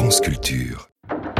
France Culture.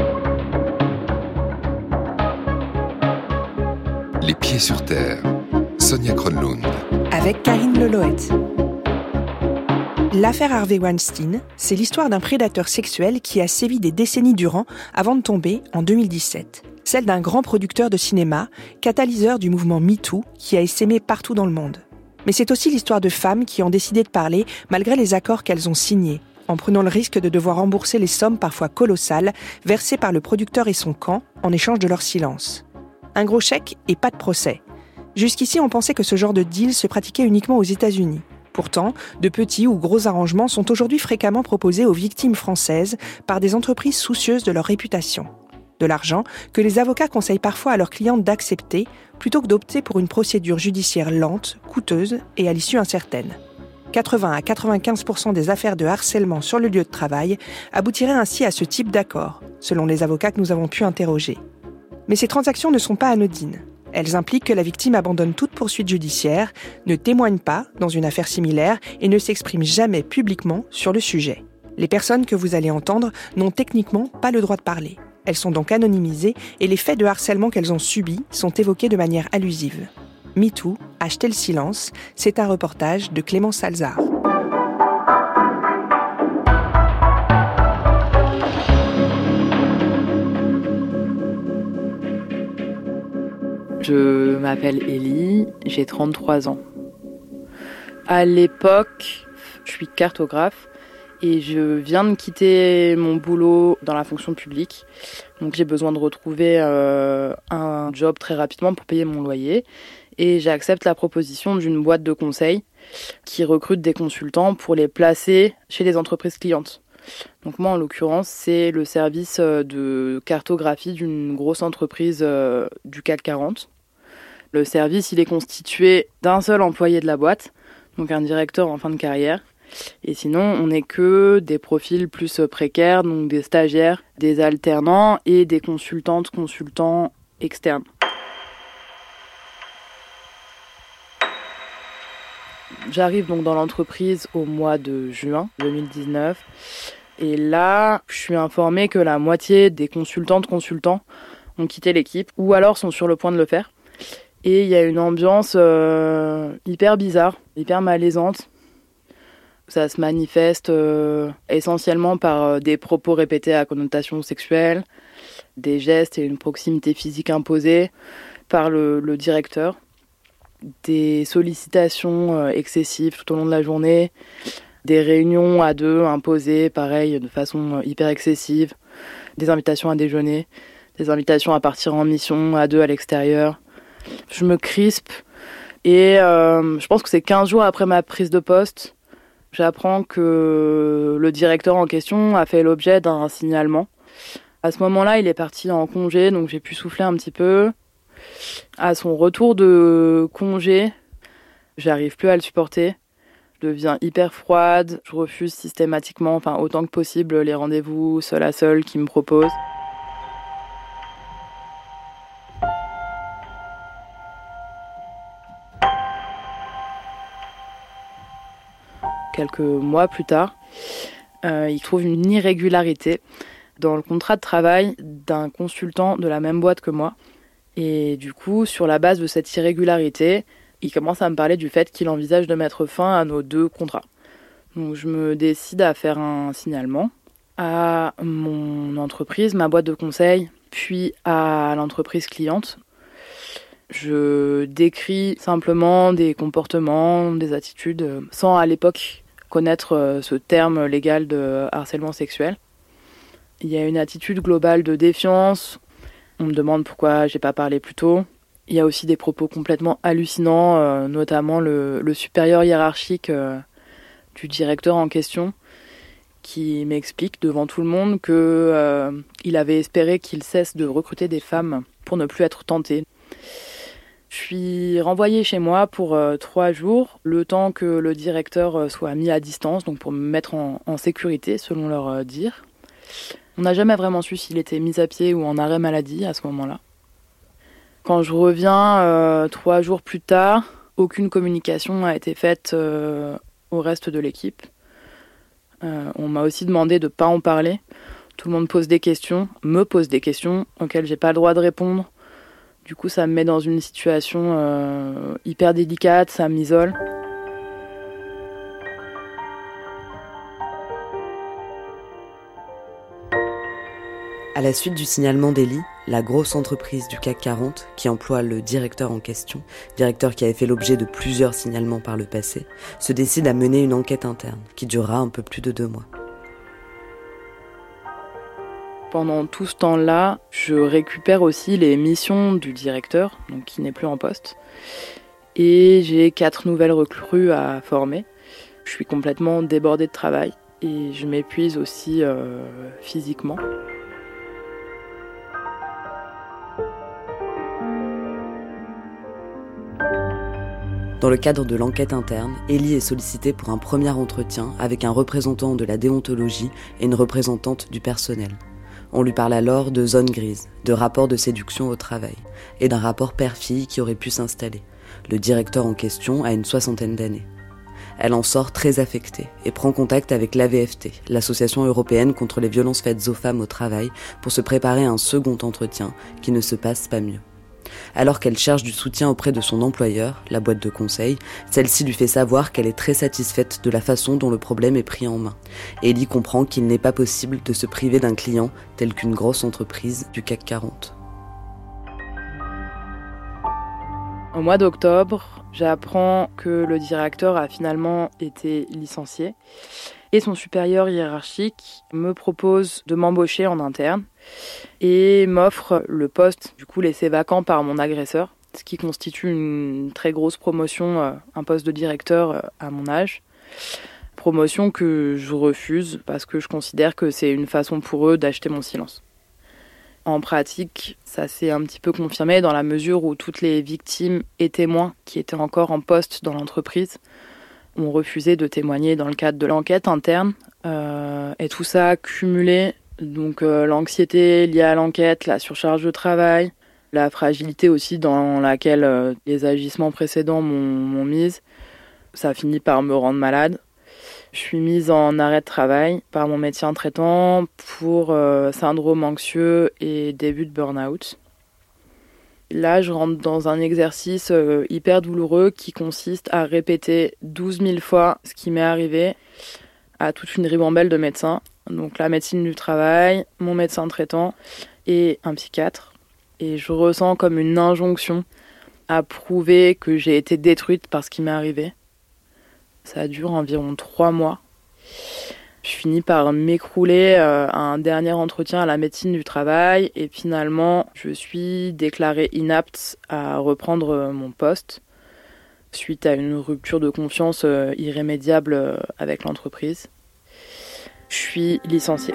Les pieds sur terre. Sonia Kronlund. Avec Karine Leloët. L'affaire Harvey Weinstein, c'est l'histoire d'un prédateur sexuel qui a sévi des décennies durant avant de tomber en 2017. Celle d'un grand producteur de cinéma, catalyseur du mouvement MeToo qui a essaimé partout dans le monde. Mais c'est aussi l'histoire de femmes qui ont décidé de parler malgré les accords qu'elles ont signés, en prenant le risque de devoir rembourser les sommes parfois colossales versées par le producteur et son camp en échange de leur silence. Un gros chèque et pas de procès. Jusqu'ici, on pensait que ce genre de deal se pratiquait uniquement aux États-Unis. Pourtant, de petits ou gros arrangements sont aujourd'hui fréquemment proposés aux victimes françaises par des entreprises soucieuses de leur réputation. De l'argent que les avocats conseillent parfois à leurs clientes d'accepter plutôt que d'opter pour une procédure judiciaire lente, coûteuse et à l'issue incertaine. 80 à 95% des affaires de harcèlement sur le lieu de travail aboutiraient ainsi à ce type d'accord, selon les avocats que nous avons pu interroger. Mais ces transactions ne sont pas anodines. Elles impliquent que la victime abandonne toute poursuite judiciaire, ne témoigne pas dans une affaire similaire et ne s'exprime jamais publiquement sur le sujet. Les personnes que vous allez entendre n'ont techniquement pas le droit de parler. Elles sont donc anonymisées et les faits de harcèlement qu'elles ont subis sont évoqués de manière allusive. MeToo, acheter le silence, c'est un reportage de Clément Salzar. Je m'appelle Élie, j'ai 33 ans. À l'époque, je suis cartographe et je viens de quitter mon boulot dans la fonction publique. Donc j'ai besoin de retrouver un job très rapidement pour payer mon loyer. Et j'accepte la proposition d'une boîte de conseil qui recrute des consultants pour les placer chez les entreprises clientes. Donc moi, en l'occurrence, c'est le service de cartographie d'une grosse entreprise du CAC 40. Le service, il est constitué d'un seul employé de la boîte, donc un directeur en fin de carrière. Et sinon, on n'est que des profils plus précaires, donc des stagiaires, des alternants et des consultantes, consultants externes. J'arrive donc dans l'entreprise au mois de juin 2019 et là, je suis informée que la moitié des consultantes, consultants ont quitté l'équipe ou alors sont sur le point de le faire. Et il y a une ambiance hyper bizarre, hyper malaisante. Ça se manifeste essentiellement par des propos répétés à connotation sexuelle, des gestes et une proximité physique imposée par le directeur. Des sollicitations excessives tout au long de la journée, des réunions à deux imposées, pareil, de façon hyper excessive, des invitations à déjeuner, des invitations à partir en mission à deux à l'extérieur. Je me crispe et je pense que c'est 15 jours après ma prise de poste, j'apprends que le directeur en question a fait l'objet d'un signalement. À ce moment-là, il est parti en congé, donc j'ai pu souffler un petit peu. À son retour de congé, j'arrive plus à le supporter. Je deviens hyper froide. Je refuse systématiquement, autant que possible, les rendez-vous seul à seul qu'il me propose. Quelques mois plus tard, il trouve une irrégularité dans le contrat de travail d'un consultant de la même boîte que moi. Et du coup, sur la base de cette irrégularité, il commence à me parler du fait qu'il envisage de mettre fin à nos deux contrats. Donc je me décide à faire un signalement à mon entreprise, ma boîte de conseil, puis à l'entreprise cliente. Je décris simplement des comportements, des attitudes, sans à l'époque connaître ce terme légal de harcèlement sexuel. Il y a une attitude globale de défiance. On me demande pourquoi j'ai pas parlé plus tôt. Il y a aussi des propos complètement hallucinants, notamment le supérieur hiérarchique du directeur en question, qui m'explique devant tout le monde qu'il avait espéré qu'il cesse de recruter des femmes pour ne plus être tenté. Je suis renvoyée chez moi pour 3 jours, le temps que le directeur soit mis à distance, donc pour me mettre en sécurité, selon leur dire. On n'a jamais vraiment su s'il était mis à pied ou en arrêt maladie à ce moment-là. Quand je reviens 3 jours plus tard, aucune communication n'a été faite au reste de l'équipe. On m'a aussi demandé de ne pas en parler. Tout le monde me pose des questions auxquelles j'ai pas le droit de répondre. Du coup, ça me met dans une situation hyper délicate, ça m'isole. À la suite du signalement d'Eli, la grosse entreprise du CAC 40, qui emploie le directeur en question, directeur qui avait fait l'objet de plusieurs signalements par le passé, se décide à mener une enquête interne, qui durera un peu plus de 2 mois. Pendant tout ce temps-là, je récupère aussi les missions du directeur, donc qui n'est plus en poste. Et j'ai 4 nouvelles recrues à former. Je suis complètement débordée de travail et je m'épuise aussi physiquement. Dans le cadre de l'enquête interne, Eli est sollicitée pour un premier entretien avec un représentant de la déontologie et une représentante du personnel. On lui parle alors de zone grise, de rapport de séduction au travail et d'un rapport père-fille qui aurait pu s'installer. Le directeur en question a une 60aine d'années. Elle en sort très affectée et prend contact avec l'AVFT, l'Association européenne contre les violences faites aux femmes au travail, pour se préparer à un second entretien qui ne se passe pas mieux. Alors qu'elle cherche du soutien auprès de son employeur, la boîte de conseil, celle-ci lui fait savoir qu'elle est très satisfaite de la façon dont le problème est pris en main. Eli comprend qu'il n'est pas possible de se priver d'un client tel qu'une grosse entreprise du CAC 40. Au mois d'octobre, j'apprends que le directeur a finalement été licencié et son supérieur hiérarchique me propose de m'embaucher en interne et m'offre le poste du coup laissé vacant par mon agresseur, ce qui constitue une très grosse promotion, un poste de directeur à mon âge. Promotion que je refuse parce que je considère que c'est une façon pour eux d'acheter mon silence. En pratique, ça s'est un petit peu confirmé dans la mesure où toutes les victimes et témoins qui étaient encore en poste dans l'entreprise ont refusé de témoigner dans le cadre de l'enquête interne. Et tout ça cumulé, donc l'anxiété liée à l'enquête, la surcharge de travail, la fragilité aussi dans laquelle les agissements précédents m'ont mise, ça a fini par me rendre malade. Je suis mise en arrêt de travail par mon médecin traitant pour syndrome anxieux et début de burn-out. Là, je rentre dans un exercice hyper douloureux qui consiste à répéter 12 000 fois ce qui m'est arrivé à toute une ribambelle de médecins. Donc la médecine du travail, mon médecin traitant et un psychiatre. Et je ressens comme une injonction à prouver que j'ai été détruite par ce qui m'est arrivé. Ça dure environ 3 mois. Je finis par m'écrouler à un dernier entretien à la médecine du travail et finalement, je suis déclarée inapte à reprendre mon poste suite à une rupture de confiance irrémédiable avec l'entreprise. Je suis licenciée.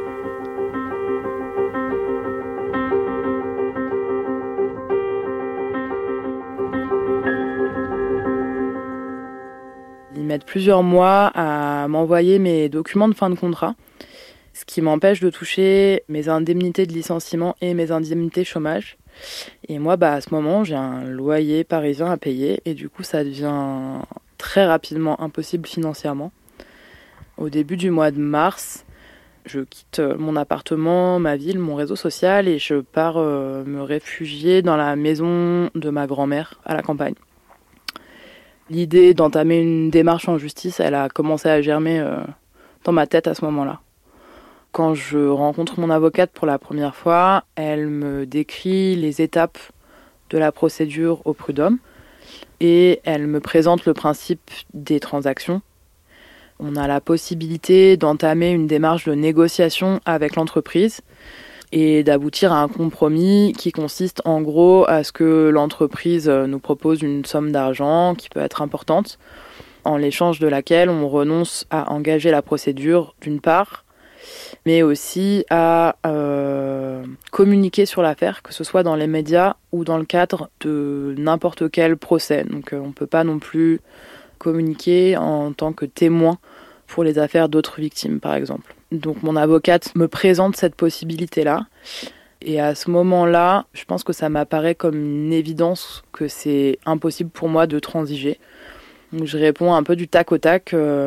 Ils mettent plusieurs mois à m'envoyer mes documents de fin de contrat, ce qui m'empêche de toucher mes indemnités de licenciement et mes indemnités chômage. Et moi, à ce moment, j'ai un loyer parisien à payer et du coup, ça devient très rapidement impossible financièrement. Au début du mois de mars, je quitte mon appartement, ma ville, mon réseau social et je pars me réfugier dans la maison de ma grand-mère à la campagne. L'idée d'entamer une démarche en justice, elle a commencé à germer dans ma tête à ce moment-là. Quand je rencontre mon avocate pour la première fois, elle me décrit les étapes de la procédure au prud'homme et elle me présente le principe des transactions. On a la possibilité d'entamer une démarche de négociation avec l'entreprise et d'aboutir à un compromis qui consiste en gros à ce que l'entreprise nous propose une somme d'argent qui peut être importante, en l'échange de laquelle on renonce à engager la procédure d'une part, mais aussi à communiquer sur l'affaire, que ce soit dans les médias ou dans le cadre de n'importe quel procès. Donc on ne peut pas non plus communiquer en tant que témoin pour les affaires d'autres victimes, par exemple. Donc mon avocate me présente cette possibilité-là. Et à ce moment-là, je pense que ça m'apparaît comme une évidence que c'est impossible pour moi de transiger. Donc je réponds un peu du tac au tac.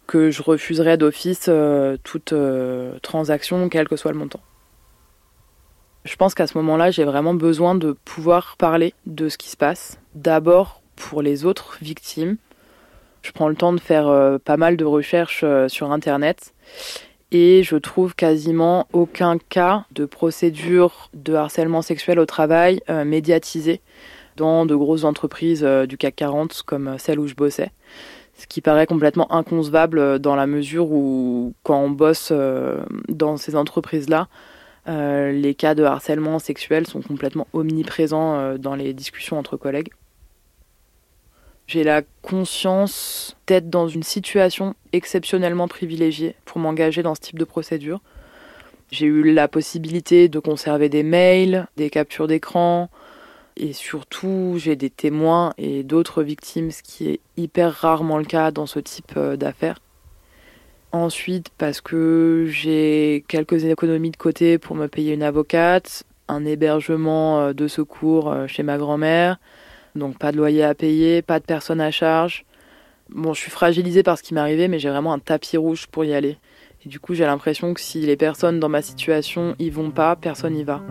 que je refuserais d'office toute transaction, quel que soit le montant. Je pense qu'à ce moment-là, j'ai vraiment besoin de pouvoir parler de ce qui se passe. D'abord pour les autres victimes. Je prends le temps de faire pas mal de recherches sur Internet et je trouve quasiment aucun cas de procédure de harcèlement sexuel au travail médiatisé dans de grosses entreprises du CAC 40 comme celle où je bossais. Ce qui paraît complètement inconcevable dans la mesure où quand on bosse dans ces entreprises-là, les cas de harcèlement sexuel sont complètement omniprésents dans les discussions entre collègues. J'ai la conscience d'être dans une situation exceptionnellement privilégiée pour m'engager dans ce type de procédure. J'ai eu la possibilité de conserver des mails, des captures d'écran, et surtout j'ai des témoins et d'autres victimes, ce qui est hyper rarement le cas dans ce type d'affaires. Ensuite, parce que j'ai quelques économies de côté pour me payer une avocate, un hébergement de secours chez ma grand-mère, donc pas de loyer à payer, pas de personne à charge. Bon, je suis fragilisée par ce qui m'est arrivé, mais j'ai vraiment un tapis rouge pour y aller. Et du coup, j'ai l'impression que si les personnes dans ma situation y vont pas, personne y va.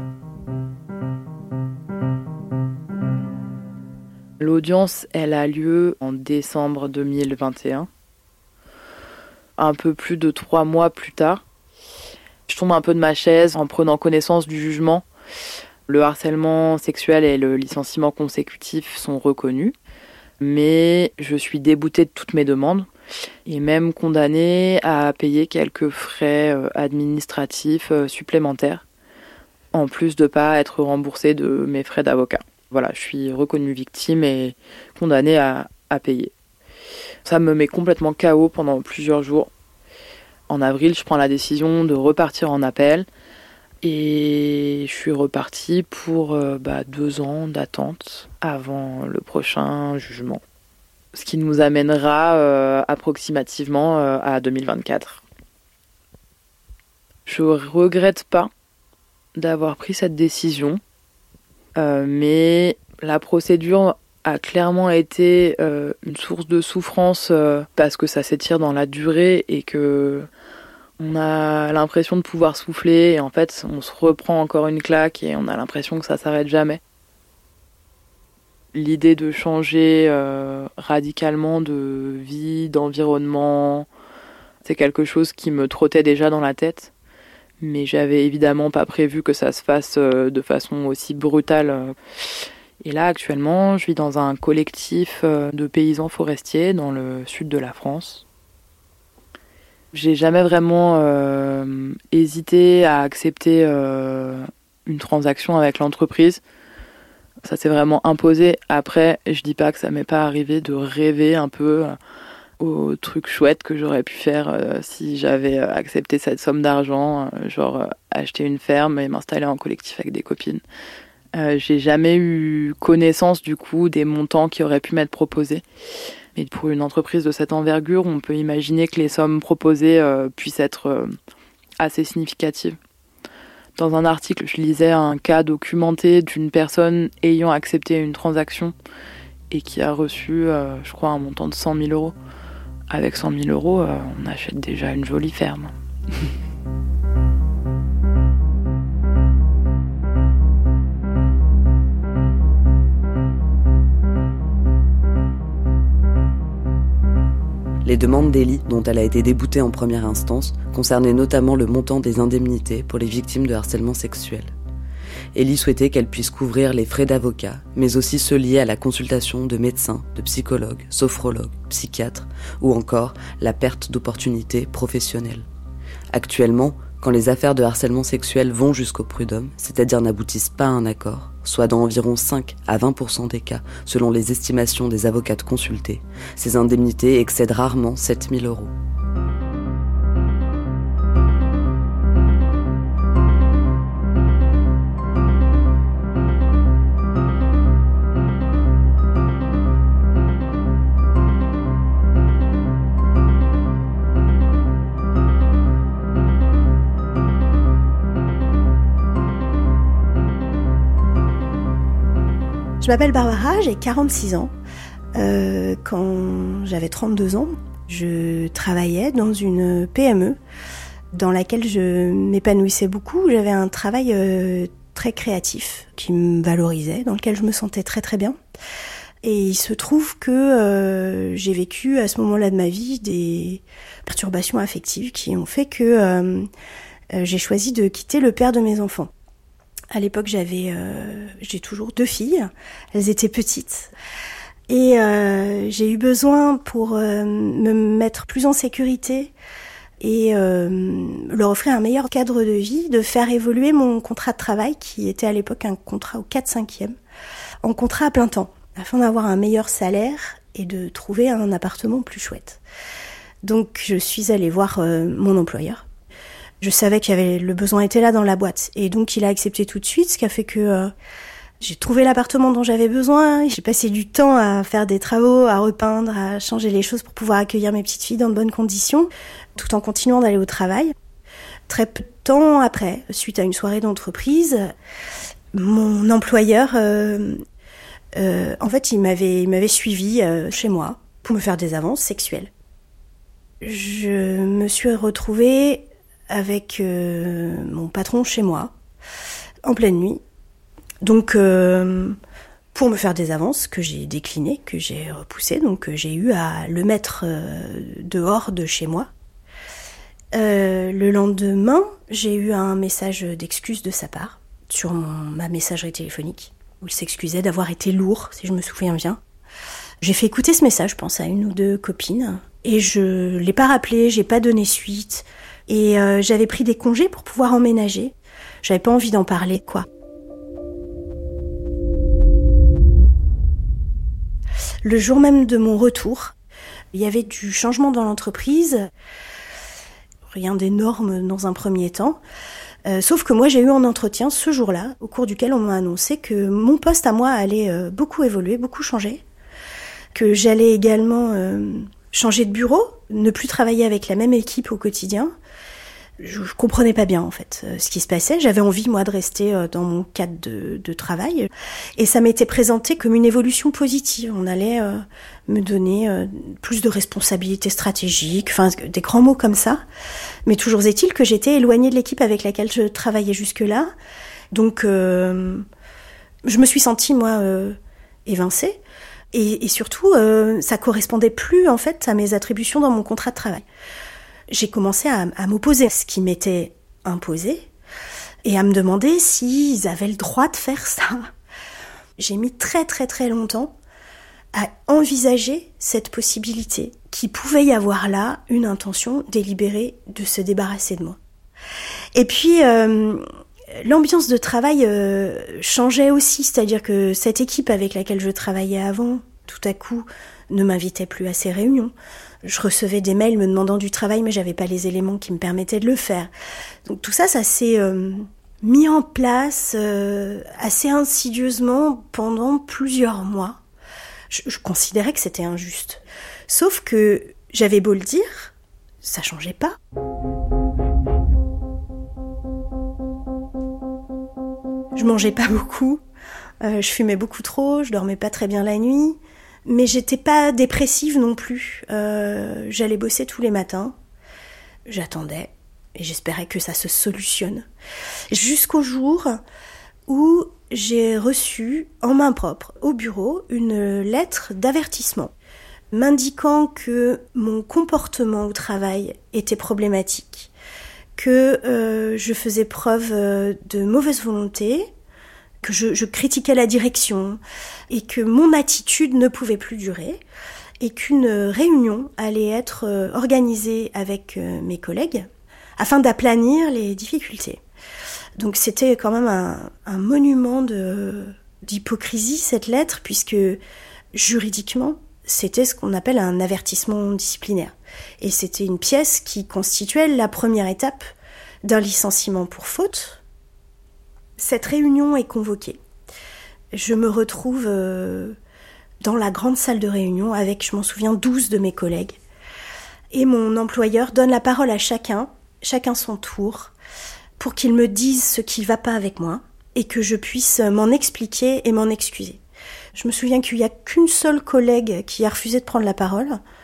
L'audience, elle a lieu en décembre 2021. Un peu plus de 3 mois plus tard. Je tombe un peu de ma chaise en prenant connaissance du jugement. Le harcèlement sexuel et le licenciement consécutif sont reconnus, mais je suis déboutée de toutes mes demandes et même condamnée à payer quelques frais administratifs supplémentaires, en plus de ne pas être remboursée de mes frais d'avocat. Voilà, je suis reconnue victime et condamnée à payer. Ça me met complètement KO pendant plusieurs jours. En avril, je prends la décision de repartir en appel. Et je suis repartie pour 2 ans d'attente avant le prochain jugement. Ce qui nous amènera approximativement à 2024. Je regrette pas d'avoir pris cette décision, mais la procédure a clairement été une source de souffrance parce que ça s'étire dans la durée et que on a l'impression de pouvoir souffler et en fait on se reprend encore une claque et on a l'impression que ça s'arrête jamais. L'idée de changer radicalement de vie, d'environnement, c'est quelque chose qui me trottait déjà dans la tête. Mais j'avais évidemment pas prévu que ça se fasse de façon aussi brutale. Et là actuellement je vis dans un collectif de paysans forestiers dans le sud de la France. J'ai jamais vraiment hésité à accepter une transaction avec l'entreprise. Ça s'est vraiment imposé. Après, je dis pas que ça m'est pas arrivé de rêver un peu aux trucs chouettes que j'aurais pu faire si j'avais accepté cette somme d'argent, genre acheter une ferme et m'installer en collectif avec des copines. J'ai jamais eu connaissance du coup des montants qui auraient pu m'être proposés. Et pour une entreprise de cette envergure, on peut imaginer que les sommes proposées puissent être assez significatives. Dans un article, je lisais un cas documenté d'une personne ayant accepté une transaction et qui a reçu, je crois, un montant de 100 000 euros. Avec 100 000 euros, on achète déjà une jolie ferme. Les demandes d'Élie, dont elle a été déboutée en première instance, concernaient notamment le montant des indemnités pour les victimes de harcèlement sexuel. Élie souhaitait qu'elle puisse couvrir les frais d'avocat, mais aussi ceux liés à la consultation de médecins, de psychologues, sophrologues, psychiatres, ou encore la perte d'opportunités professionnelles. Actuellement, quand les affaires de harcèlement sexuel vont jusqu'au prud'homme, c'est-à-dire n'aboutissent pas à un accord, soit dans environ 5 à 20% des cas, selon les estimations des avocates consultées, ces indemnités excèdent rarement 7 000 euros. Je m'appelle Barbara, j'ai 46 ans. Quand j'avais 32 ans, Je travaillais dans une PME dans laquelle je m'épanouissais beaucoup. J'avais un travail très créatif qui me valorisait, dans lequel je me sentais très très bien. Et il se trouve que j'ai vécu à ce moment-là de ma vie des perturbations affectives qui ont fait que j'ai choisi de quitter le père de mes enfants. À l'époque, j'ai toujours 2 filles. Elles étaient petites. Et j'ai eu besoin pour me mettre plus en sécurité et leur offrir un meilleur cadre de vie, de faire évoluer mon contrat de travail, qui était à l'époque un contrat au 4/5e, en contrat à plein temps, afin d'avoir un meilleur salaire et de trouver un appartement plus chouette. Donc je suis allée voir mon employeur. Je savais le besoin était là dans la boîte, et donc il a accepté tout de suite, ce qui a fait que j'ai trouvé l'appartement dont j'avais besoin. J'ai passé du temps à faire des travaux, à repeindre, à changer les choses pour pouvoir accueillir mes petites filles dans de bonnes conditions, tout en continuant d'aller au travail. Très peu de temps après, suite à une soirée d'entreprise, mon employeur, en fait, il m'avait suivi chez moi pour me faire des avances sexuelles. Je me suis retrouvée avec mon patron chez moi, en pleine nuit. Donc, pour me faire des avances que j'ai déclinées, que j'ai repoussées, donc j'ai eu à le mettre dehors de chez moi. Le lendemain, j'ai eu un message d'excuse de sa part sur ma messagerie téléphonique, où il s'excusait d'avoir été lourd, si je me souviens bien. J'ai fait écouter ce message, je pense, à 1 ou 2 copines, et je l'ai pas rappelé, j'ai pas donné suite, et j'avais pris des congés pour pouvoir emménager. J'avais pas envie d'en parler, quoi. Le jour même de mon retour, il y avait du changement dans l'entreprise, rien d'énorme dans un premier temps, sauf que moi j'ai eu un entretien ce jour-là, au cours duquel on m'a annoncé que mon poste à moi allait beaucoup évoluer, beaucoup changer, que j'allais également changer de bureau, ne plus travailler avec la même équipe au quotidien. Je comprenais pas bien en fait ce qui se passait. J'avais envie moi de rester dans mon cadre de travail, et ça m'était présenté comme une évolution positive. On allait me donner plus de responsabilités stratégiques, enfin des grands mots comme ça. Mais toujours est-il que j'étais éloignée de l'équipe avec laquelle je travaillais jusque-là. Donc je me suis sentie moi évincée, et surtout ça correspondait plus en fait à mes attributions dans mon contrat de travail. J'ai commencé à m'opposer à ce qui m'était imposé et à me demander s'ils avaient le droit de faire ça. J'ai mis très très très longtemps à envisager cette possibilité, qu'il pouvait y avoir là une intention délibérée de se débarrasser de moi. Et puis l'ambiance de travail changeait aussi, c'est-à-dire que cette équipe avec laquelle je travaillais avant, tout à coup, ne m'invitait plus à ces réunions. Je recevais des mails me demandant du travail, mais j'avais pas les éléments qui me permettaient de le faire. Donc tout ça, ça s'est mis en place assez insidieusement pendant plusieurs mois. Je considérais que c'était injuste. Sauf que j'avais beau le dire, ça changeait pas. Je mangeais pas beaucoup, je fumais beaucoup trop, je dormais pas très bien la nuit. Mais j'étais pas dépressive non plus. J'allais bosser tous les matins. J'attendais et j'espérais que ça se solutionne. Jusqu'au jour où j'ai reçu en main propre au bureau une lettre d'avertissement m'indiquant que mon comportement au travail était problématique, que je faisais preuve de mauvaise volonté, que je critiquais la direction et que mon attitude ne pouvait plus durer et qu'une réunion allait être organisée avec mes collègues afin d'aplanir les difficultés. Donc c'était quand même un monument d'hypocrisie cette lettre, puisque juridiquement c'était ce qu'on appelle un avertissement disciplinaire. Et c'était une pièce qui constituait la première étape d'un licenciement pour faute. Cette réunion est convoquée. Je me retrouve dans la grande salle de réunion avec, je m'en souviens, 12 de mes collègues. Et mon employeur donne la parole à chacun son tour, pour qu'il me dise ce qui ne va pas avec moi et que je puisse m'en expliquer et m'en excuser. Je me souviens qu'il n'y a qu'une seule collègue qui a refusé de prendre la parole.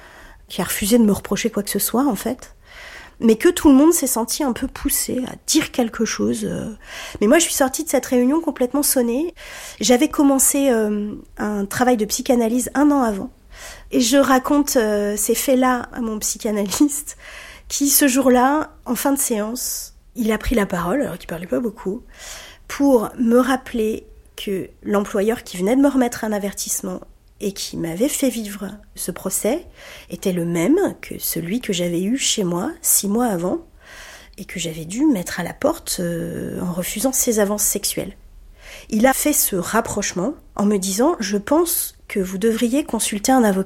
qui a refusé de me reprocher quoi que ce soit, en fait. Mais que tout le monde s'est senti un peu poussé à dire quelque chose. Mais moi, je suis sortie de cette réunion complètement sonnée. J'avais commencé un travail de psychanalyse 1 an avant. Et je raconte ces faits-là à mon psychanalyste, qui, ce jour-là, en fin de séance, il a pris la parole, alors qu'il parlait pas beaucoup, pour me rappeler que l'employeur qui venait de me remettre un avertissement et qui m'avait fait vivre ce procès était le même que celui que j'avais eu chez moi 6 mois avant et que j'avais dû mettre à la porte en refusant ses avances sexuelles. Il a fait ce rapprochement en me disant « Je pense que vous devriez consulter un avocat ».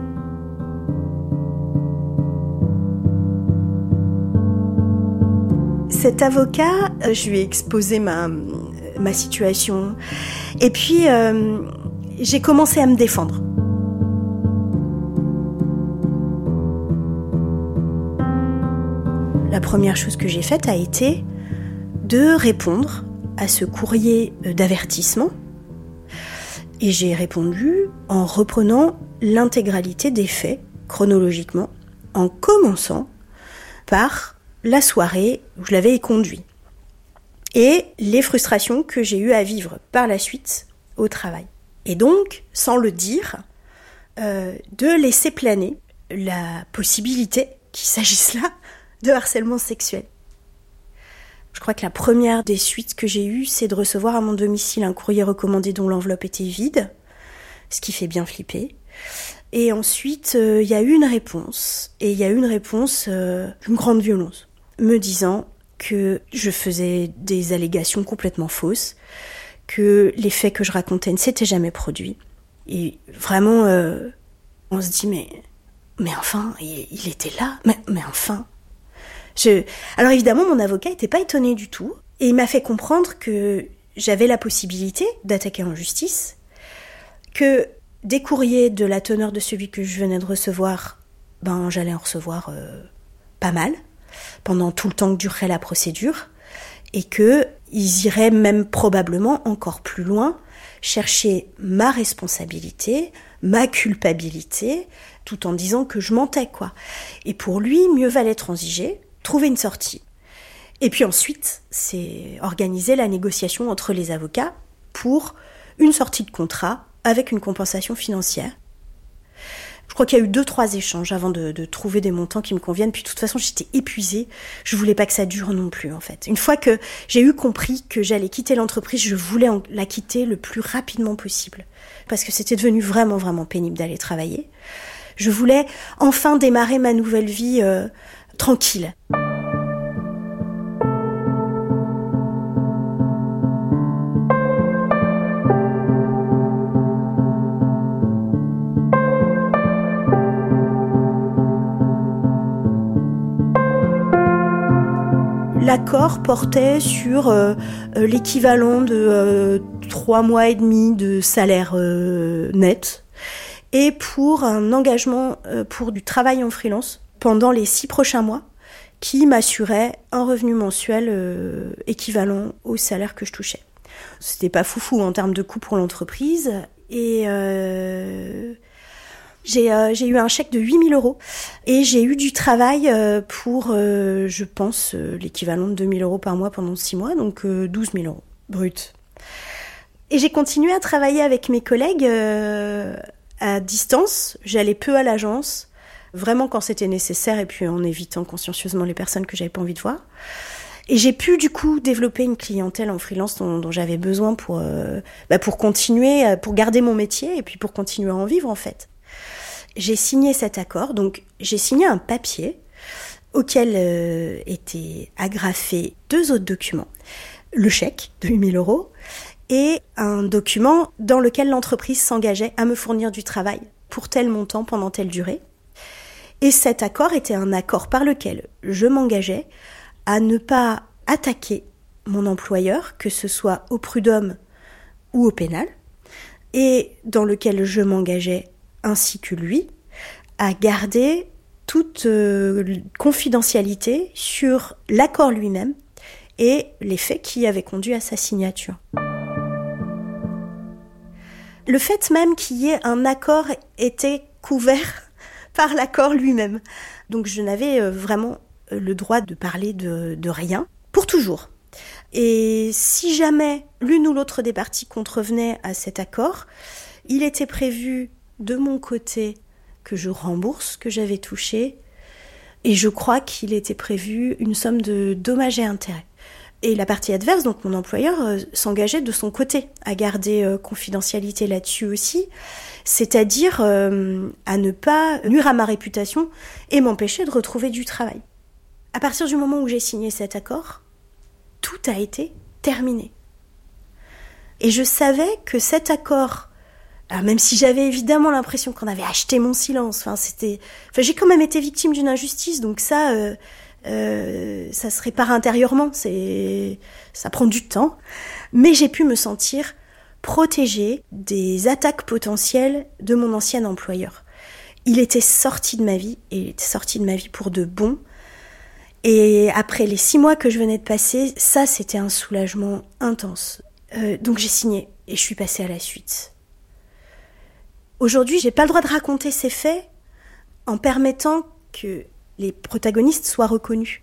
Cet avocat, je lui ai exposé ma situation et puis j'ai commencé à me défendre. La première chose que j'ai faite a été de répondre à ce courrier d'avertissement. Et j'ai répondu en reprenant l'intégralité des faits, chronologiquement, en commençant par la soirée où je l'avais conduit. Et les frustrations que j'ai eues à vivre par la suite au travail. Et donc, sans le dire, de laisser planer la possibilité qu'il s'agisse là de harcèlement sexuel. Je crois que la première des suites que j'ai eues, c'est de recevoir à mon domicile un courrier recommandé dont l'enveloppe était vide, ce qui fait bien flipper. Et ensuite, il y a eu une réponse, et il y a eu une réponse d'une grande violence, me disant que je faisais des allégations complètement fausses, que les faits que je racontais ne s'étaient jamais produits. Et vraiment, on se dit, mais enfin, il était là, mais enfin... Alors évidemment, mon avocat n'était pas étonné du tout, et il m'a fait comprendre que j'avais la possibilité d'attaquer en justice, que des courriers de la teneur de celui que je venais de recevoir, j'allais en recevoir pas mal, pendant tout le temps que durerait la procédure, et qu'ils iraient même probablement encore plus loin, chercher ma responsabilité, ma culpabilité, tout en disant que je mentais, quoi. Et pour lui, mieux valait transiger, trouver une sortie. Et puis ensuite, c'est organiser la négociation entre les avocats pour une sortie de contrat avec une compensation financière. Je crois qu'il y a eu 2-3 échanges avant de trouver des montants qui me conviennent. Puis de toute façon, j'étais épuisée. Je voulais pas que ça dure non plus, en fait. Une fois que j'ai eu compris que j'allais quitter l'entreprise, je voulais la quitter le plus rapidement possible. Parce que c'était devenu vraiment, vraiment pénible d'aller travailler. Je voulais enfin démarrer ma nouvelle vie tranquille. L'accord portait sur l'équivalent de 3 mois et demi de salaire net et pour un engagement pour du travail en freelance pendant les 6 prochains mois qui m'assurait un revenu mensuel équivalent au salaire que je touchais. C'était pas foufou en termes de coût pour l'entreprise et j'ai eu un chèque de 8 000 € et j'ai eu du travail pour, je pense, l'équivalent de 2 000 € par mois pendant 6 mois, donc 12 000 € brut. Et j'ai continué à travailler avec mes collègues à distance. J'allais peu à l'agence, vraiment quand c'était nécessaire et puis en évitant consciencieusement les personnes que j'avais pas envie de voir. Et j'ai pu du coup développer une clientèle en freelance dont j'avais besoin pour continuer, pour garder mon métier et puis pour continuer à en vivre en fait. J'ai signé cet accord, donc j'ai signé un papier auquel étaient agrafés 2 autres documents. Le chèque de 8 000 € et un document dans lequel l'entreprise s'engageait à me fournir du travail pour tel montant pendant telle durée. Et cet accord était un accord par lequel je m'engageais à ne pas attaquer mon employeur, que ce soit au prud'homme ou au pénal, et dans lequel je m'engageais, ainsi que lui, à garder toute confidentialité sur l'accord lui-même et les faits qui avaient conduit à sa signature. Le fait même qu'il y ait un accord était couvert par l'accord lui-même. Donc je n'avais vraiment le droit de parler de rien, pour toujours. Et si jamais l'une ou l'autre des parties contrevenait à cet accord, il était prévu de mon côté que je rembourse ce que j'avais touché, et je crois qu'il était prévu une somme de dommages et intérêts. Et la partie adverse, donc mon employeur, s'engageait de son côté à garder confidentialité là-dessus aussi, c'est-à-dire à ne pas nuire à ma réputation et m'empêcher de retrouver du travail. À partir du moment où j'ai signé cet accord, tout a été terminé. Et je savais que cet accord, alors même si j'avais évidemment l'impression qu'on avait acheté mon silence, j'ai quand même été victime d'une injustice, donc ça se répare intérieurement, ça prend du temps, mais j'ai pu me sentir protégée des attaques potentielles de mon ancien employeur. Il était sorti de ma vie, et il était sorti de ma vie pour de bon. Et après les 6 mois que je venais de passer, ça c'était un soulagement intense. Donc j'ai signé et je suis passée à la suite. Aujourd'hui, j'ai pas le droit de raconter ces faits en permettant que les protagonistes soient reconnus.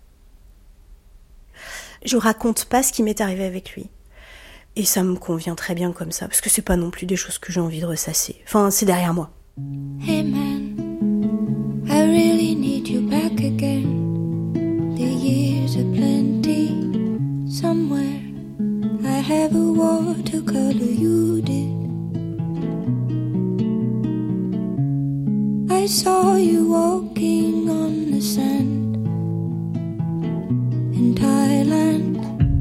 Je raconte pas ce qui m'est arrivé avec lui. Et ça me convient très bien comme ça, parce que c'est pas non plus des choses que j'ai envie de ressasser. Enfin, c'est derrière moi. Hey man, I really need you back again. The years are plenty somewhere. I have a watercolor you did. I saw you walking on the sand in Thailand.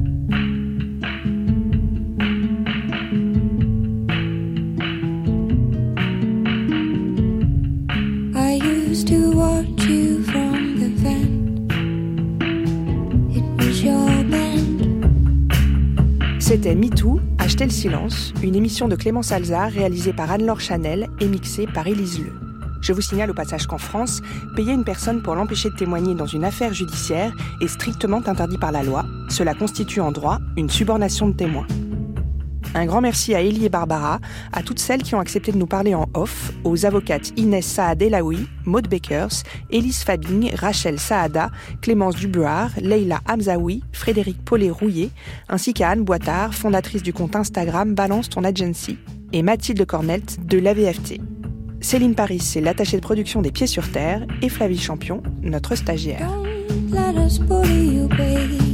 I used to watch you from the vent. It was your band. C'était MeToo, Acheter le silence, une émission de Clémence Alzard réalisée par Anne-Laure Chanel et mixée par Élise Leu. Je vous signale au passage qu'en France, payer une personne pour l'empêcher de témoigner dans une affaire judiciaire est strictement interdit par la loi. Cela constitue en droit une subornation de témoin. Un grand merci à Élie et Barbara, à toutes celles qui ont accepté de nous parler en off, aux avocates Inès Saad-Elaoui, Maud Bakers, Élise Fabing, Rachel Saada, Clémence Dubuard, Leila Hamzaoui, Frédéric Paulet-Rouillet, ainsi qu'à Anne Boitard, fondatrice du compte Instagram Balance ton Agency, et Mathilde Cornelt de l'AVFT. Céline Paris, c'est l'attachée de production des Pieds sur Terre, et Flavie Champion, notre stagiaire. Don't let us bully you, baby.